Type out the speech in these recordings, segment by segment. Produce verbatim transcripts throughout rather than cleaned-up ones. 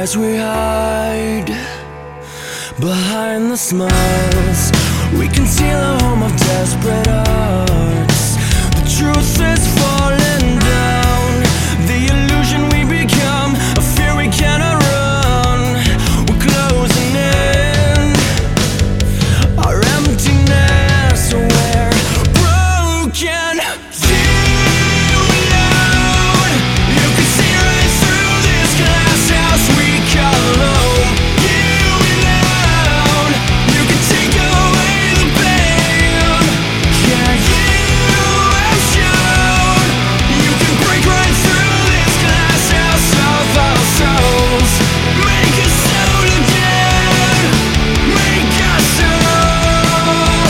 lies we hide behind the smiles. We conceal a home of desperate hearts. The truth is falling down. The illusion we become, a fear we cannot run. We're closing in. Our emptiness, we're broken. You alone, you can see right through this glass house we call home. You alone, you can take away the pain. Yeah, you have shown you can break right through this glass house of our souls. Make us whole again, make us whole.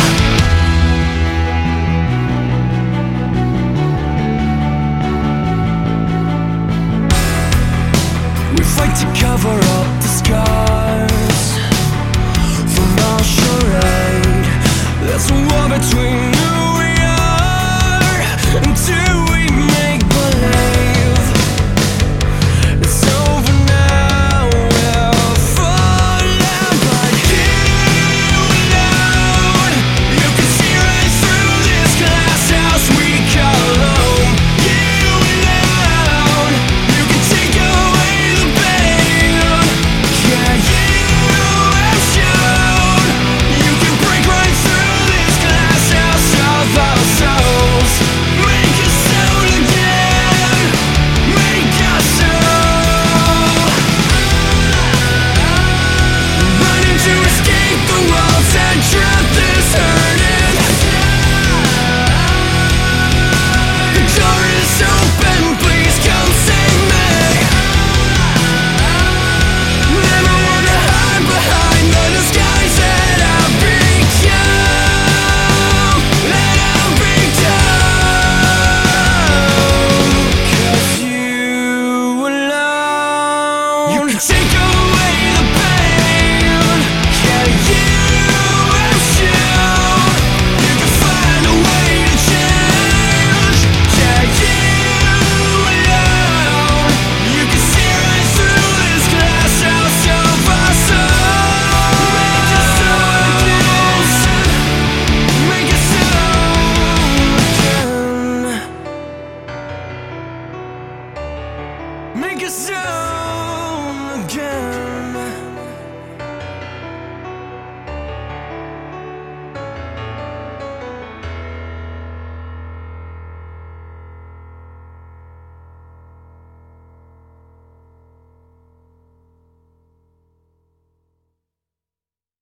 We fight to cover up the scars from our charade. There's a war between who we are and who we make believe. It's over now, we're falling, but you alone, you can see right through this glass house we call home. You alone, you can take away the pain. Yeah, you have shown you can break right through this glass house of our souls. Make us whole again, make us whole. Running to escape the walls and truth is hurting. The door is open, please come save me. Never wanna hide behind the disguise that I've become. That I've become. 'Cause you alone, you can take away